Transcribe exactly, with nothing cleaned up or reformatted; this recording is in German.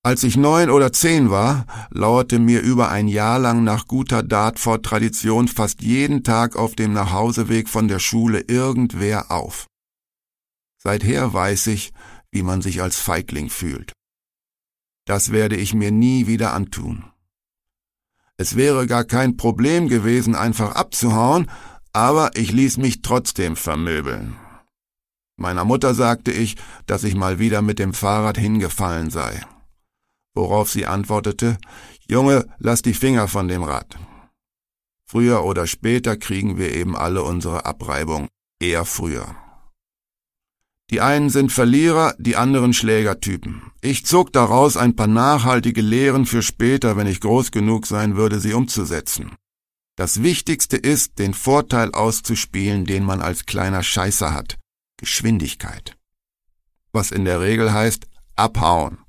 Als ich neun oder zehn war, lauerte mir über ein Jahr lang nach guter Dartford-Tradition fast jeden Tag auf dem Nachhauseweg von der Schule irgendwer auf. Seither weiß ich, wie man sich als Feigling fühlt. Das werde ich mir nie wieder antun. Es wäre gar kein Problem gewesen, einfach abzuhauen, aber ich ließ mich trotzdem vermöbeln. Meiner Mutter sagte ich, dass ich mal wieder mit dem Fahrrad hingefallen sei. Worauf sie antwortete, »Junge, lass die Finger von dem Rad.« Früher oder später kriegen wir eben alle unsere Abreibung, eher früher. Die einen sind Verlierer, die anderen Schlägertypen. Ich zog daraus ein paar nachhaltige Lehren für später, wenn ich groß genug sein würde, sie umzusetzen. Das Wichtigste ist, den Vorteil auszuspielen, den man als kleiner Scheißer hat. Geschwindigkeit. Was in der Regel heißt, abhauen.